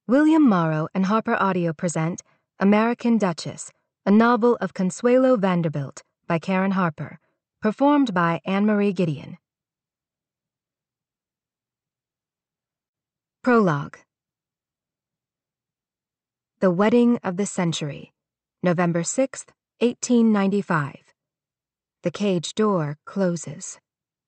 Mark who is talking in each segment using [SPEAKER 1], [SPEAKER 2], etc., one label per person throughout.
[SPEAKER 1] William Morrow and Harper Audio present American Duchess, a novel of Consuelo Vanderbilt by Karen Harper, performed by Anne-Marie Gideon. Prologue. The Wedding of the Century, November 6th, 1895. The cage door closes.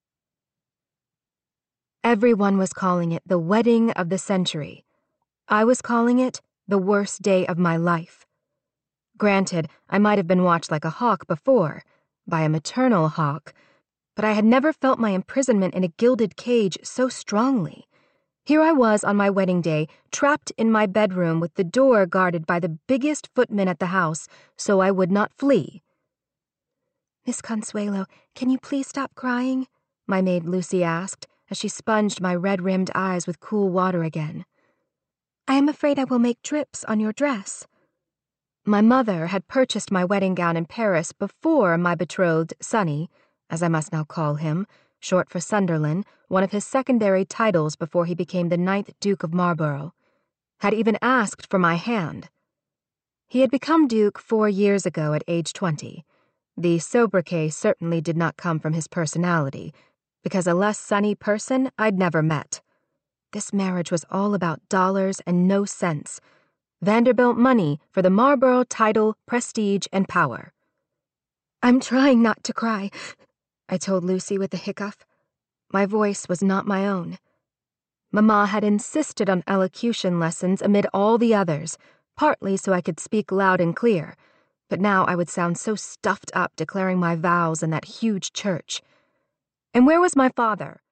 [SPEAKER 1] Everyone was calling it the Wedding of the Century. I was calling it the worst day of my life. Granted, I might have been watched like a hawk before, by a maternal hawk, but I had never felt my imprisonment in a gilded cage so strongly. Here I was on my wedding day, trapped in my bedroom with the door guarded by the biggest footman at the house, so I would not flee. "Miss Consuelo, can you please stop crying?" my maid Lucy asked, as she sponged my red-rimmed eyes with cool water again. "I am afraid I will make drips on your dress." My mother had purchased my wedding gown in Paris before my betrothed, Sonny, as I must now call him, short for Sunderland, one of his secondary titles before he became the 9th Duke of Marlborough, had even asked for my hand. He had become Duke 4 years ago at age 20. The sobriquet certainly did not come from his personality, because a less sunny person I'd never met. This marriage was all about dollars and no sense. Vanderbilt money for the Marlborough title, prestige, and power. "I'm trying not to cry," I told Lucy with a hiccough. My voice was not my own. Mamma had insisted on elocution lessons amid all the others, partly so I could speak loud and clear, but now I would sound so stuffed up declaring my vows in that huge church. And where was my father?